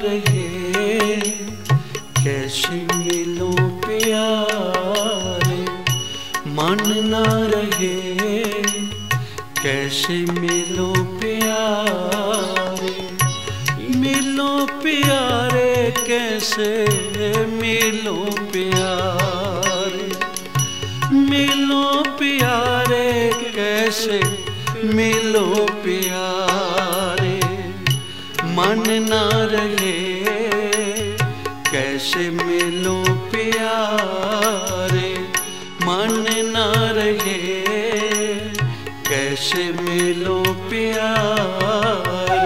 रहे कैसे मिलो प्यारे, मन ना रहे कैसे मिलो प्यारे, मिलो प्यारे कैसे मिलो प्यारे, मिलो प्यारे कैसे मिलो प्यारे, मन ना रहे कैसे मिलो प्यारे, मन ना रहे कैसे मिलो प्यारे।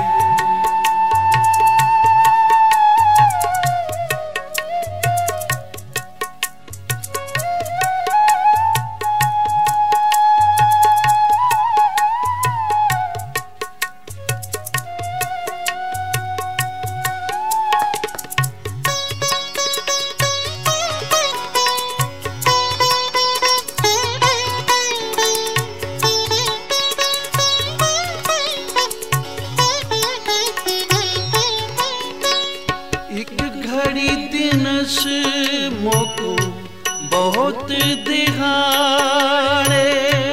दिनस मोको बहुत दिहाड़े,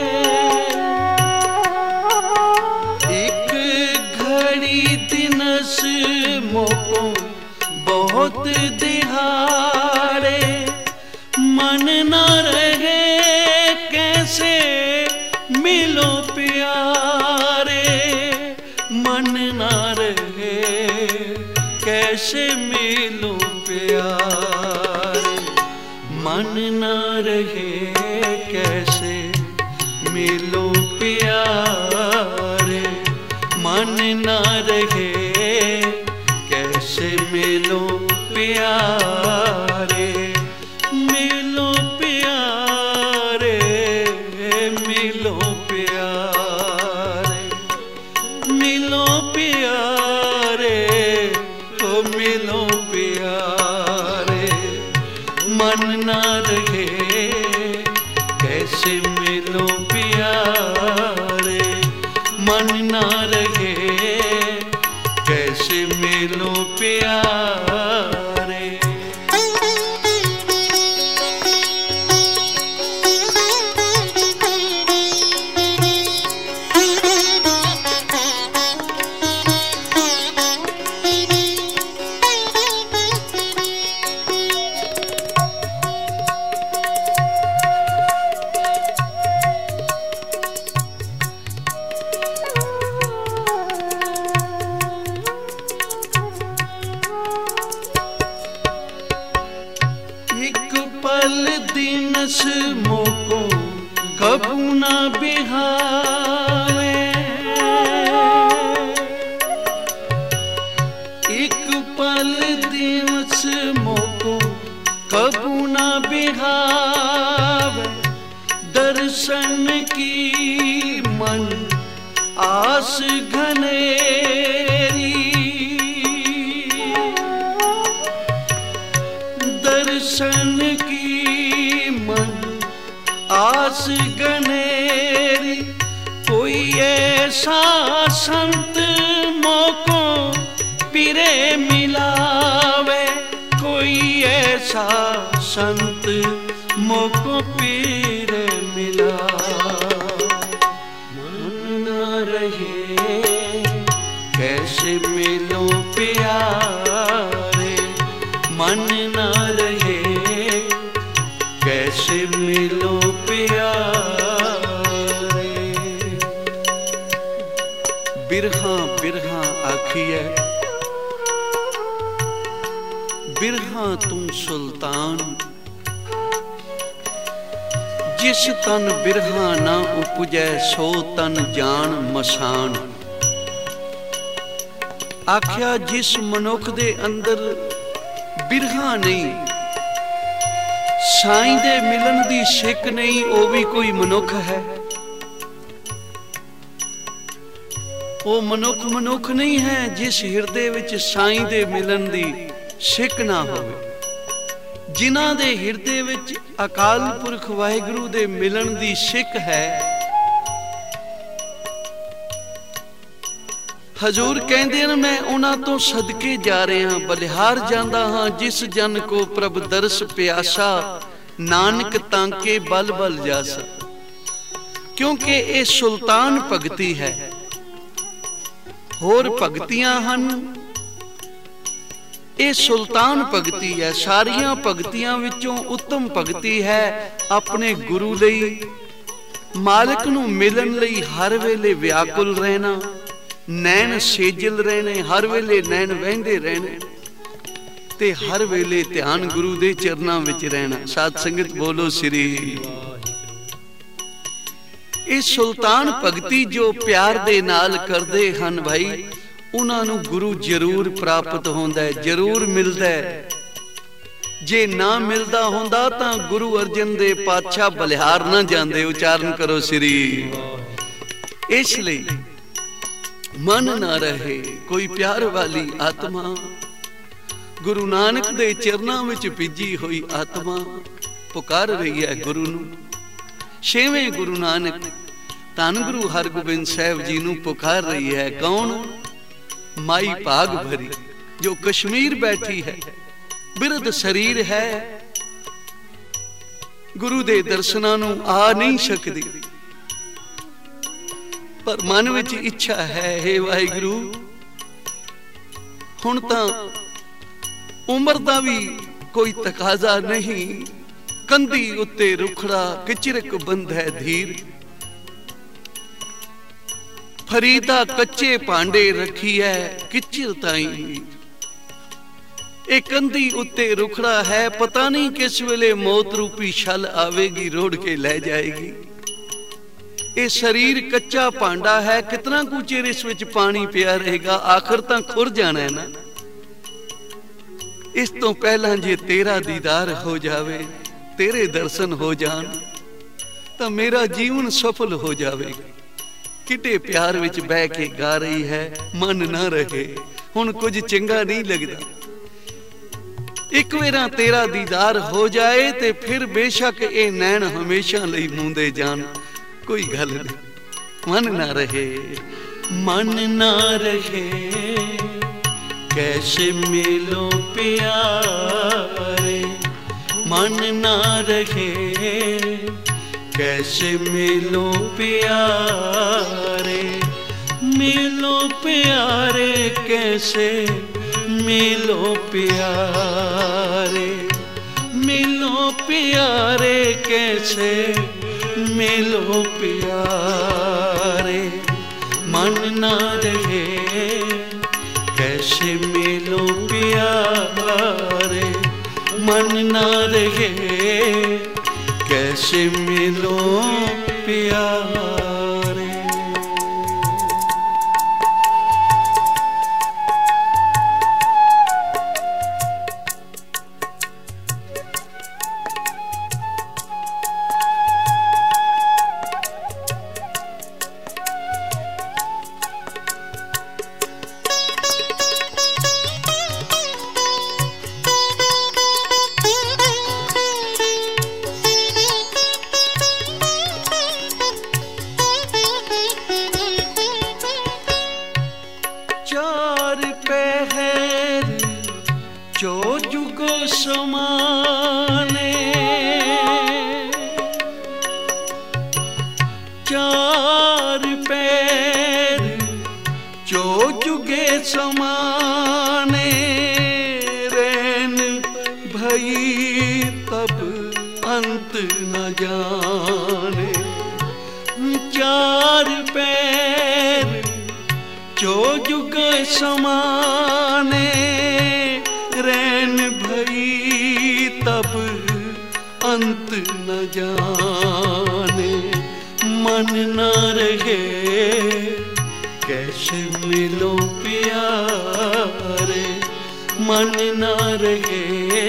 एक घड़ी दिनस मोको बहुत दिहाड़े, मन ना रहे कैसे मिलो प्यारे, मन ना रहे कैसे मिलो प्यारे, मन ना रहे कैसे मिलो प्यारे, मन ना रहे कैसे मिलो प्यारे, मिलो प्यारे, मिलो प्यारे, मिलो प्यारे, ओ मिलो प्यारे, मन ना रहे कैसे मिलो प्यारे, मन ना रहे कैसे मिलो प्यारे। पल दिनस मोको कबू ना बिहावे, एक पल दिनस मोको कबू ना बिहावे, दर्शन की मन आस घनेरी, दर्शन की मन आस घनेरी, कोई ऐसा संत मोको पीरे मिलावे, कोई ऐसा संत मोको पीरे मिलावे, मन ना रहे कैसे मिलो प्यारे, मन ना रहे कैसे मिलो प्यारे। बिरहा बिरहा आखिए बिरहा तुम सुल्तान, जिस तन बिरहा ना उपजै सो तन जान मसान। आख्या जिस मनुख दे अंदर बिरहा नहीं, साईं दे मिलन दी सिक नहीं, वो भी कोई मनुख है। वो मनुख मनुख नहीं है जिस हिरदे विच साईं दे मिलन दी सिक ना होवे। जिन्हां दे हिरदे विच अकाल पुरख वाहिगुरू दे मिलन दी सिक है, हजूर कहते हैं मैं उन्हां तो सदके जा रहा बलिहार जांदा हाँ जिस जन को प्रभ दरस प्यासा नानक तांके बल बल जासा। क्योंकि ये सुल्तान भगती है, होर भगतियां हन, ये सुल्तान भगती है। सारियां भगतियां विचों उत्तम भगती है अपने गुरु लई, मालिक नूं मिलन लई हर वेले व्याकुल रहना, नैन सेजल रहने, हर वेले नैन वहिंदे रहने ते हर वेले ध्यान गुरु दे चरनां विच रहना। साध संगत बोलो श्री। इस सुल्तान भगती जो प्यार दे नाल करदे हन भाई, उन्हां नूं गुरु जरूर प्राप्त होंदा है, जरूर मिलदा है। जे ना मिलदा होंदा तां गुरु अर्जन दे पातशाह बलिहार ना जांदे। उचारण करो श्री। इसलिए मन ना रहे कोई प्यार वाली आत्मा, गुरु नानक दे चरनां विच भीजी हुई आत्मा पुकार रही है गुरु नूं। छेवें गुरु नानक धन गुरु हरगोबिंद साहिब जी नूं पुकार रही है। कौन? माई भाग भरी जो कश्मीर बैठी है, बिरध शरीर है, गुरु दे दर्शनां नूं आ नहीं सकदी, पर मन विच इच्छा है हे वाहिगुरु हुण तां उम्र दा भी कोई तकाजा नहीं, कंधी उत्ते रुखड़ा किचरक बंद है धीर, फरीदा कच्चे भांडे रखी है किचर ताई, एक कंधी उत्ते रुखड़ा है, पता नहीं किस वेले मौत रूपी छल आवेगी रोड़ के ले जाएगी। ये शरीर कच्चा भांडा है, कितना कुछ चिर इस विच पानी पिया रहेगा, आखिर तां खुर जाना है ना। इस तो पहला जे तेरा दीदार हो जावे, तेरे दर्शन हो जान, तो मेरा जीवन सफल हो जावेगा। किटे प्यार विच बह के गा रही है, मन ना रहे हुण कुछ चंगा नहीं लगदा। एक वेरा तेरा दीदार हो जाए ते फिर बेशक ये नैन हमेशा लई मूंदे जान, कोई गल नहीं। मन ना रहे, मन ना रहे कैसे मिलो प्यारे, मन ना रहे कैसे मिलो प्यारे, मिलो प्यारे कैसे मिलो प्यारे, मिलो प्यारे कैसे मिलो प्यारे, मन ना रहे कैसे मिलो प्यारे, मन ना रहे कैसे मिलो प्यारे। चार पहर जो जुगो समाने, चार पैर जो जुगे समाने, रैन भई तब अंत न जाने, चार पैर जो जुग समाने, रैन भई तब अंत न जाने, मन न रहे कैसे मिलो प्यारे, मन न रहे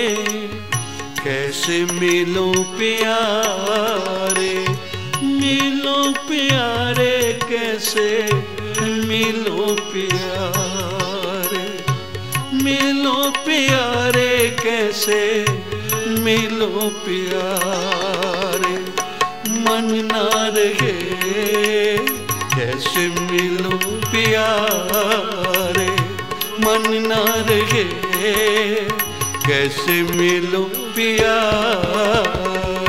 कैसे मिलो प्यारे, मिलो प्यारे कैसे मिलो प्यारे, मिलो प्यारे कैसे मिलो प्यारे, मन ना रहे कैसे मिलो प्यारे मन ना रहे, कैसे मिलो प्यारे।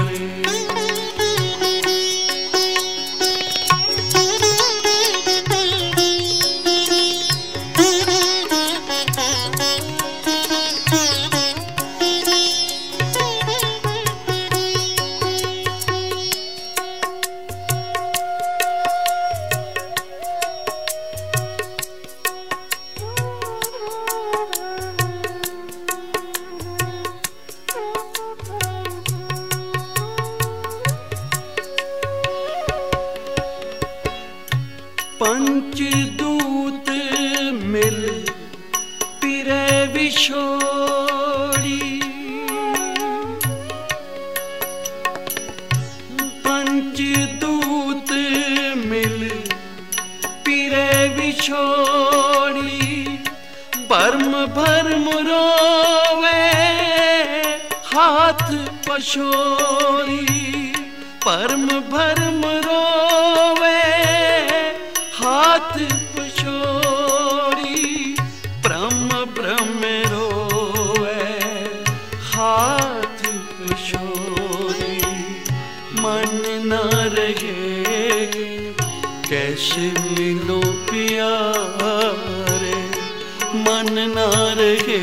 पंचदूत मिल पिरै विछोड़ी, पंचदूत मिल पिरै विछोड़ी, भरम भरम रोवे हाथ पछोड़ी, भरम भरम रोवे हाथ पछोड़ी, ब्रह्म ब्रह्म रोवे हाथ पछोड़ी, मन न रहे कैसे मिलो प्यारे, मन न रहे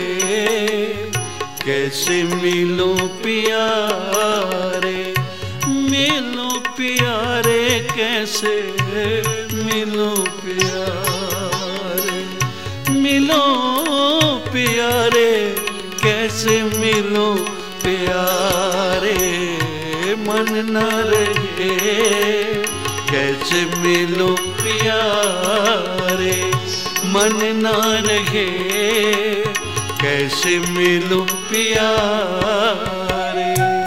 कैसे मिलो प्यारे, मिलो प्यारे कैसे मिलो प्यारे, मिलो प्यारे कैसे मिलो प्यारे, मन न रहे कैसे मिलो प्यारे, मन न रहे कैसे मिलो प्यारे।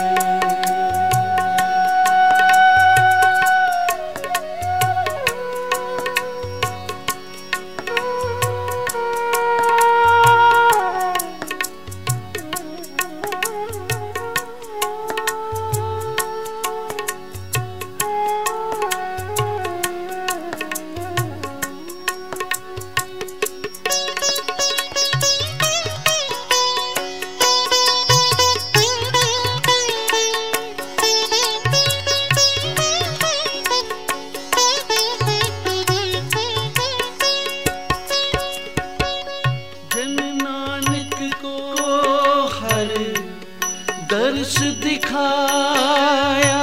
दर्श दिखाया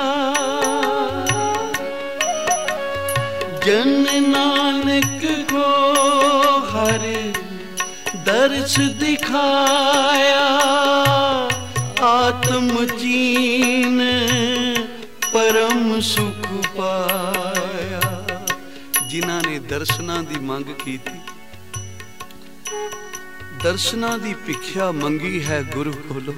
जन नानक को हर दर्श दिखाया, आत्म चीन परम सुख पाया। जिन्हां ने दर्शनां दी मंग की थी, दर्शनां दी भिख्या मंगी है गुरु कोलों।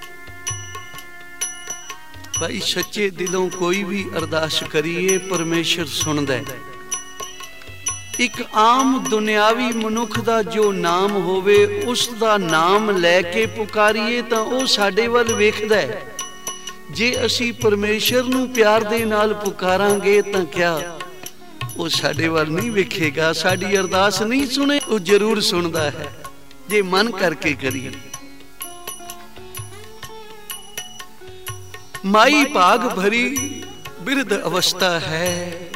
भाई सच्चे दिलों कोई भी अरदास करिए परमेश्वर सुनदा है। एक आम दुनियावी मनुख दा जो नाम होवे उस दा नाम लैके पुकारिए तां ओह साडे वल वेखदा है। जे असी परमेश्वर नूं प्यार दे नाल पुकारांगे तां क्या ओह साडे वल नहीं वेखेगा, साडी अरदास नहीं सुने? ओह जरूर सुनदा है जे मन करके करिए। माई भाग भरी बिरध अवस्था है,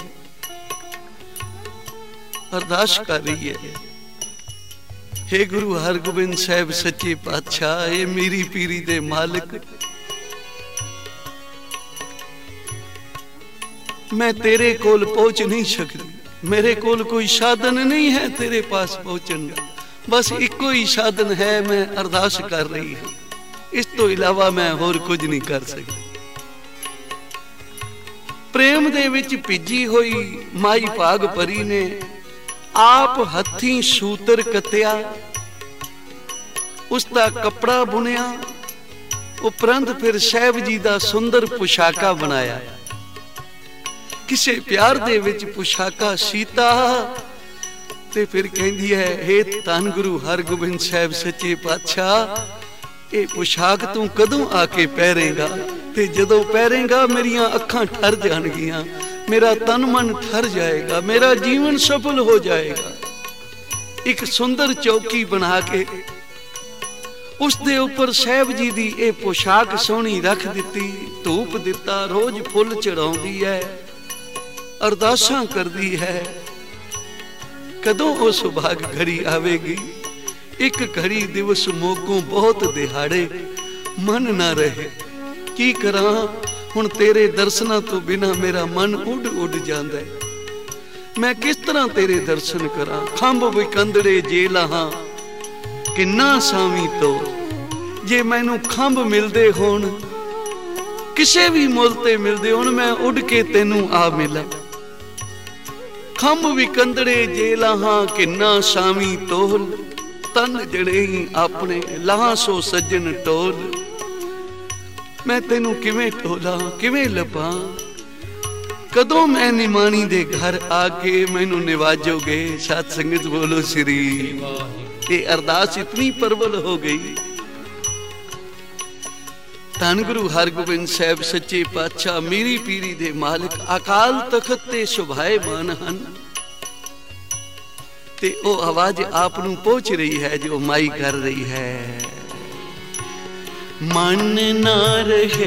अरदास कर रही है, हे गुरु हरगोबिंद साहब सच्चे पातशाह, ये मेरी पीरी दे मालिक, मैं तेरे कोल पहुंच नहीं सकती, मेरे कोल कोई साधन नहीं है तेरे पास पहुंचने का, बस इको ही साधन है, मैं अरदास कर रही हूं, इस तो इलावा मैं होर कुछ नहीं कर सकती। प्रेम दे विच भिजी हुई माई भाग भरी ने आप हथी सूतर कत्या, उसका कपड़ा बुनिया, उपरंत फिर साहब जी का सुंदर पोशाका बनाया। किसे प्यार दे विच पोशाका सीता ते फिर कहती है, हे धन गुरु हरगोबिंद साहब सच्चे पातशाह, ये पोशाक तू कदों आके पहरेगा, ते जदों पहरेगा मेरियां अखां ठर जाणगियां, मेरा तन मन ठर जाएगा, मेरा जीवन सफल हो जाएगा। एक सुंदर चौकी बना के उस दे उपर साहब जी दी ए पोशाक सोहनी रख दिती, धूप दिता, रोज फुल चढ़ाउंदी है, अरदासां करदी है। कदों वो सुभाग घड़ी आवेगी? एक घड़ी दिवस मोकों बहुत दिहाड़े, मन ना रहे की करा हुण तेरे दर्शनां तो बिना मेरा मन उड़ उड़ जांदा है। मैं किस तरह तेरे दर्शन करा? खंभ विकंदड़े जे लाहां किन्ना सावी तो, जे मैनू खंभ मिलदे होण किसे भी मुल ते मिलदे होण, मैं उड़ के तेनू आ मिला। खंभ विकंदड़े जे लाहां किन्ना सावी तोल, तन जड़े ही अपने लाहां सो सज्जन टोल। मैं तेनू किवें टोला किवें लभा? कदों मैं निमाणी दे घर आके मैनू निवाजोगे? साथ संगत बोलो श्री। ये अरदास इतनी प्रबल हो गई। धन गुरु हरगोबिंद साहब सच्चे पातशाह मेरी पीरी दे मालिक अकाल तखत ते सुभाएमान हन। ते ओ आवाज आप नू पहुंच रही है जो माई कर रही है। मन ना रहे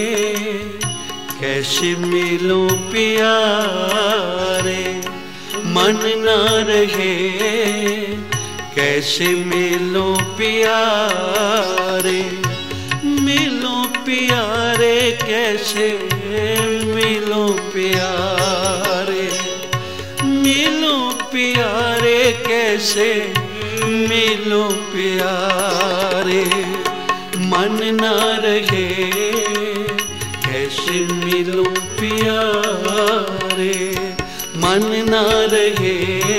कैसे मिलो प्यारे, मन ना रहे कैसे मिलो प्यारे, मिलो प्यारे कैसे मिलो प्यारे, मिलो प्यारे कैसे मिलो प्यारे। मन ना रहे कैसे मिलो प्यारे, मन ना रहे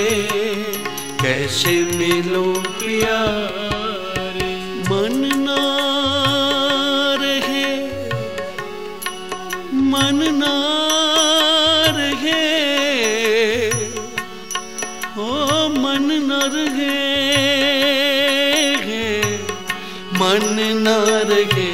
कैसे मिलो प्यारे। मन ना रहे, मन ना रहे, ओ मन ना रहे, मन ना रहे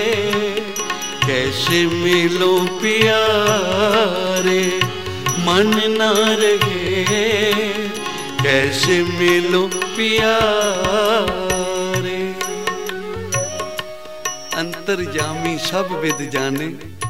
कैसे मिलो प्यारे, मन ना रहे कैसे मिलो प्यारे। अंतर्जामी सब विद जाने,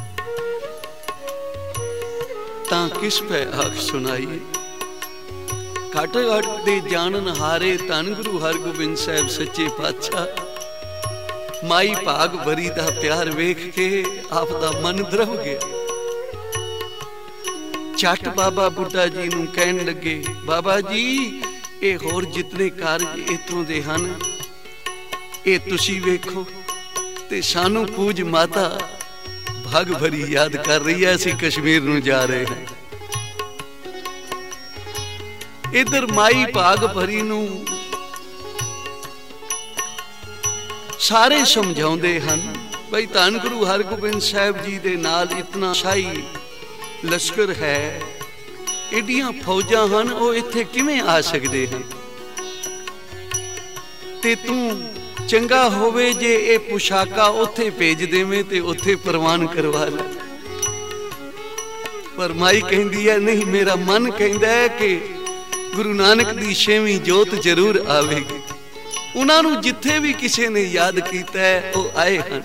तां किस पे आख सुनाइए। घट घट दे जानन हारे धन गुरु हरगोबिंद साहब सच्चे पातशाह माई भाग भरी दा प्यार वेख के आप दा मन द्रव गया। झट बाबा बुड्ढा जी नूं कहन लगे, बाबा जी ये होर जितने कारज इथों दे हन ये तुसी वेखो ते सानू पूज माता भाग भरी याद कर रही है। असीं कश्मीर नूं जा रहे हैं। इधर माई भाग भरी नूं सारे समझाउंदे हन भाई धन गुरु हरगोबिंद साहब जी दे नाल इतना शाही लश्कर है, एडियां फौजां हन, वो इत्थे किवें आ सकदे हन? ते तू चंगा होवे जे ए पोशाका उत्थे भेज देवें ते उत्थे प्रवान करवा ले। पर माई कहंदी है नहीं, मेरा मन कहंदा है कि गुरु नानक दी 6वीं जोत जरूर आवेगी। उन्होंने जिथे भी किसी ने याद किया है वो आए हैं।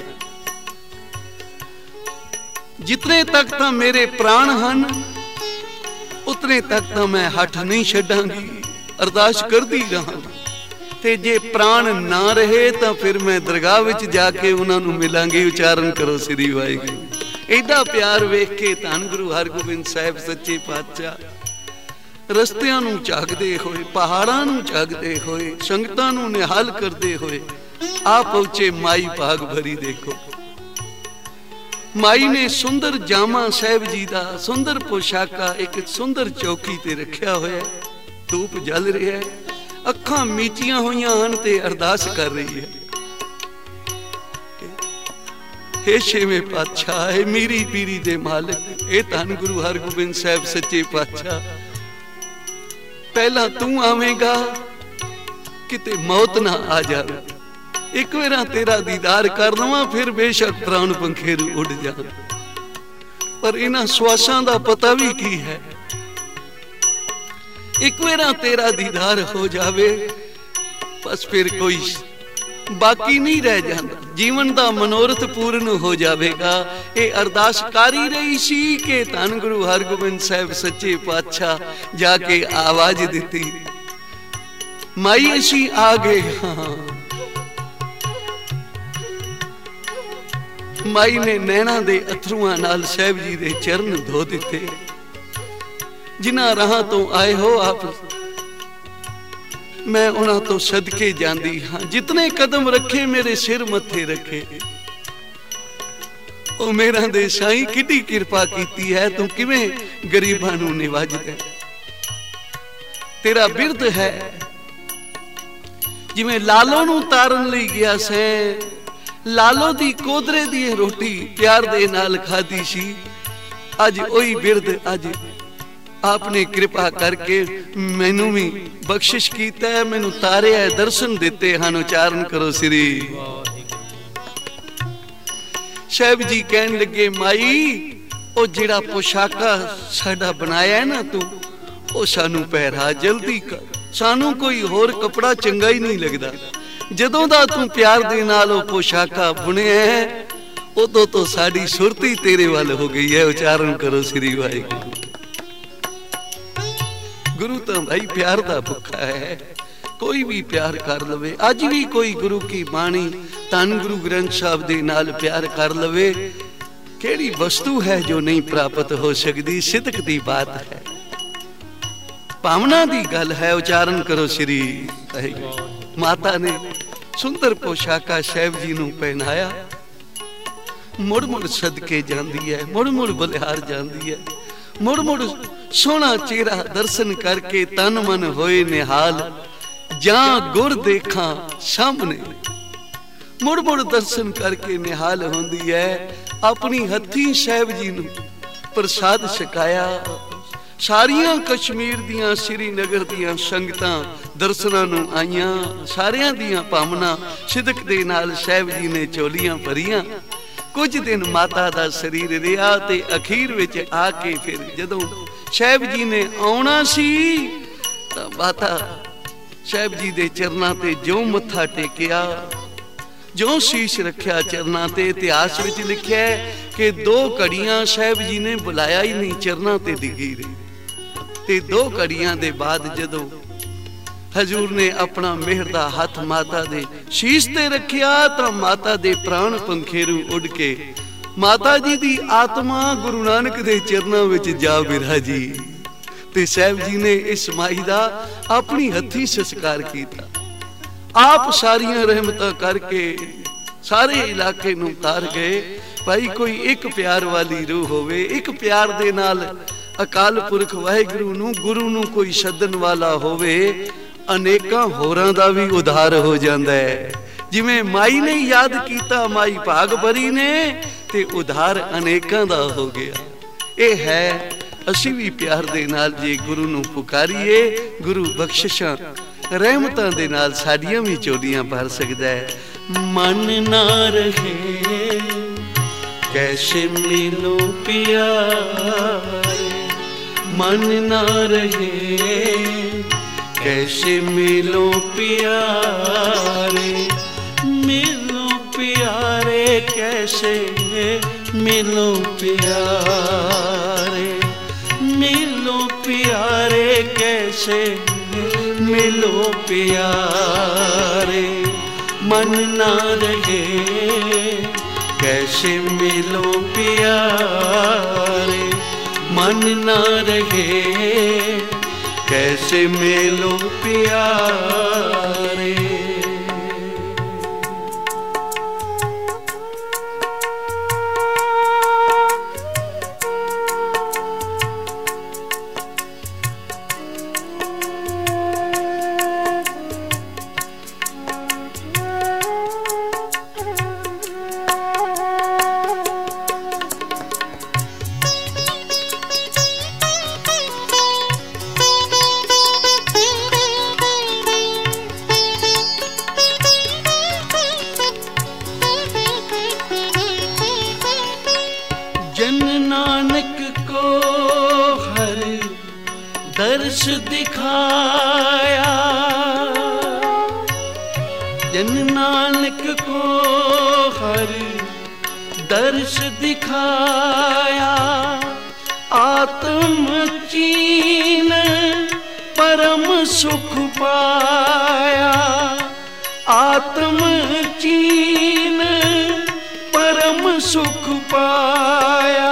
जितने तक तो मेरे प्राण हन उतने तक तो मैं हठ नहीं छड्डांगी, अरदास करती रहां। ते जे प्राण ना रहे तो फिर मैं दरगाह विच जाके उन्होंने मिलांगी। उचारण करो श्री वाहिगुरू। एडा प्यार वेख के धन गुरु हरगोबिंद साहब सच्चे पातशाह रस्तियां नूं झाकदे होए, पहाड़ां नूं झाकदे होए, संगतां नूं निहाल करदे होए आ पहुंचे माई भाग भरी। देखो माई ने सुंदर जामा साहब जी दा सुंदर पोशाका एक सुंदर चौकी ते रखिया होया, धूप जल रहा है, अखां मीचियां होईयां हन ते अरदास कर रही है। हे 6वें पातशाह, है मेरी पीरी दे मालिक, ए धन गुरु हरगोबिंद साहब सच्चे पातशाह, पहला तू आवेगा किते मौत ना आ जाए, एक बार तेरा दीदार कर लवां फिर बेशक प्राण पंखेरू उड़ जा। पर इन्हां सवासां दा पता भी की है। एक वेरा तेरा दीदार हो जावे बस फिर कोई बाकी नहीं रह जाता, जीवन का मनोरथ पूर्ण हो जाएगा। ये अरदास कारी रही सी कि धन गुरु हरगोबिंद साहब सच्चे पातशाह जाके आवाज दी, माई असी आ गए हाँ। माई ने नैना दे अथरुआं नाल साहब जी दे चरण धो दिते। जिन्हां राहां तो आए हो आप, मैं उन्हां तो सदके जांदी हाँ। जितने कदम रखे मेरे सिर मथे रखे। ओ मेरा दे साईं किड्डी किरपा कीती है, तू किवें गरीबां नूं निवाजदा। तेरा बिरद है जिवें लालो नूं तारन लई गया सै, लालो दी कोदरे दी रोटी प्यार दे नाल खाधी सी। अज ओही बिरद अज आपने कृपा करके मैनू भी बख्शिश कीता है, मैनू तारे है, दर्शन दिते हैं। उच्चारण करो श्री। साहब जी कहन लगे माई ओ जिहड़ा पोशाका साडा बनाया है ना तू, ओ सानू पहरा जल्दी कर, सानू कोई होर कपड़ा चंगा ही नहीं लगदा। जदों दा तू प्यार दे नाल ओ पोशाका बुनिया है उदों तो साडी सुरती तेरे वाल हो गई है। उच्चारण करो श्री वाहिगुरू। गुरु तो भाई प्यार दा भुखा है, कोई भी प्यार कर लवे। अज भी कोई गुरु की बाणी धन गुरु ग्रंथ साहब दे नाल प्यार कर लवे, केड़ी वस्तु है जो नहीं प्राप्त हो सकती। सिदक दी बात है, भावना दी गल है। उच्चारण करो श्री। माता ने सुंदर पोशाका साहब जी नूं पहनाया, मुड़ मुड़ सदके जांदी है, मुड़ मुड़ बलिहार जांदी है, मुड़ मुड़ सोना चेहरा दर्शन करके तन मन होए निहाल। जा गुर देखा सामने, मुड़ मुड़ दर्शन करके निहाल होंदी है। अपनी हथी साहब जी नूं प्रसाद छकाया। सारियां कश्मीर दियां श्रीनगर दियां संगतां दर्शनां नूं आईयां। सारियां दियां भावना सिदक दे नाल साहब जी ने झोलियां भरियां। कुछ दिन माता दा शरीर रिहा ते अखीर विच आके फिर जदों साहब जी ने आउणा सी तां माता साहब जी दे चरनां ते जो मत्था टेकिया, जो शीश रखिया चरनां ते, इतिहास विच लिखिया है कि 2 घड़ियां साहब जी ने बुलाया ही नहीं, चरनां ते डिगी रही। ते 2 घड़ियां दे बाद जदों हजूर ने अपना मेहर दा हथ माता दे शीश ते रखिया तां माता दे प्राण पंखेरू उड़ के माता जी दी आत्मा गुरु नानक दे चरनां विच जा विराजी। ते साहब जी ने इस माई दा अपनी हथी संस्कार कीता। आप सारियां रहमतां करके सारे इलाके नूं तार गए। भाई कोई एक प्यार वाली रूह होवे, एक प्यार दे नाल अकाल पुरख वाहिगुरू नूं गुरु नूं कोई सदन वाला होवे, अनेकां होरां दा भी उद्धार हो जांदा है। जिवें माई ने याद कीता, माई भाग भरी ने, ते उद्धार अनेकां दा हो गया। ये है असीं भी प्यार दे नाल जे गुरु नूं पुकारीए, गुरु बख्शिशां रहमतां दे नाल साडियां भी झोलियां भर सकदा है। मन ना रहे कैसे मिलो प्यारे, मन ना रहे कैसे मिलो प्यारे, मिलो प्यारे कैसे मिलो प्यारे, मिलो प्यारे कैसे मिलो प्यारे। मन ना रहे कैसे मिलो प्यारे, मन ना रहे कैसे मिलो प्यारे। दर्श दिखाया, जन नानक को हर दर्श दिखाया। आत्म चीन परम सुख पाया, आत्म चीन परम सुख पाया।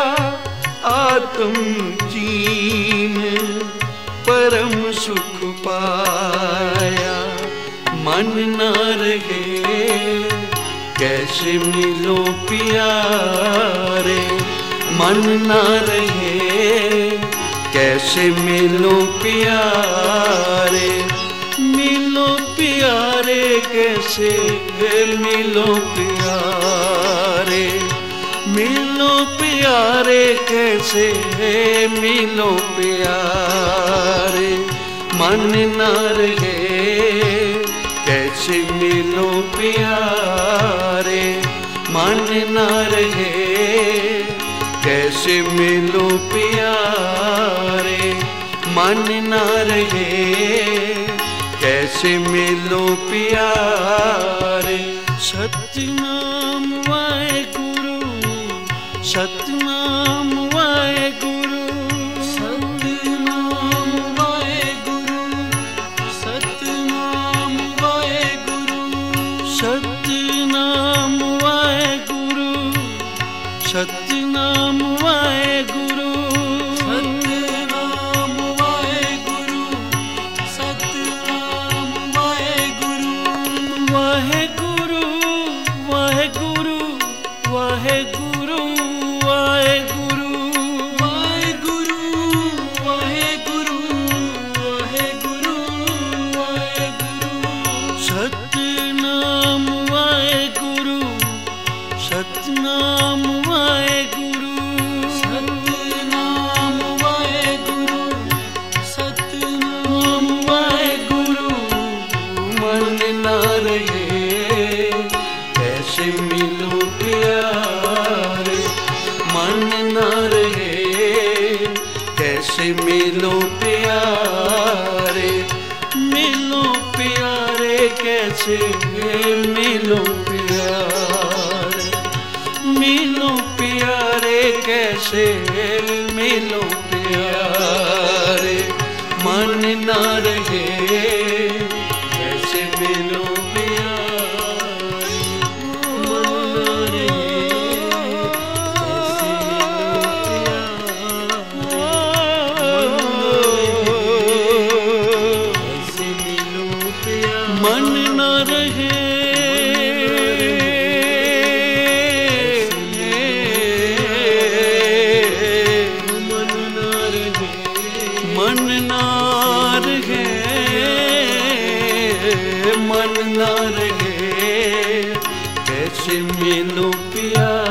आत्म चीन परम सुख पाया। मन न रहे कैसे मिलो प्यारे, मन न रहे कैसे मिलो प्यारे। मिलो प्यारे कैसे मिलो प्यारे, मिलो प्यारे कैसे मिलो प्यारे। मन न रहे कैसे मिलो प्यारे, मन न रहे कैसे मिलो प्यारे। मन न रहे कैसे मिलो प्यारे। सतनाम वाहेगुरु, सतनाम वाहेगुरु, सतनाम वाहेगुरु, सतनाम वाहेगुरु, सतनाम वाहेगुरु, सतनाम वाहेगुरु, सतनाम वाहेगुरु, सतनाम वाहेगुरु। वाहेगुरु वाहेगुरु वाहेगुरु वाहेगुरु, वाहेगुरु वाहेगुरु वाहेगुरु वाहेगुरु। सतनाम वाहेगुरु, सतनाम वाहेगुरु, सतनाम वाहेगुरु, सतनाम वाहेगुरु। मन न रहे कैसे मिलो प्यारे, मन न रहे कैसे मिलो प्यारे। मिलो प्यारे कैसे मिलो प्यारे, मिलो प्यारे कैसे मिलो प्यारे। मन न रहे कैसे मिलो प्यारे, मन न रहे कैसे मिलो प्यारे। मन न रहे मन न रहे, मन न रहे कैसे मिलो प्यारे।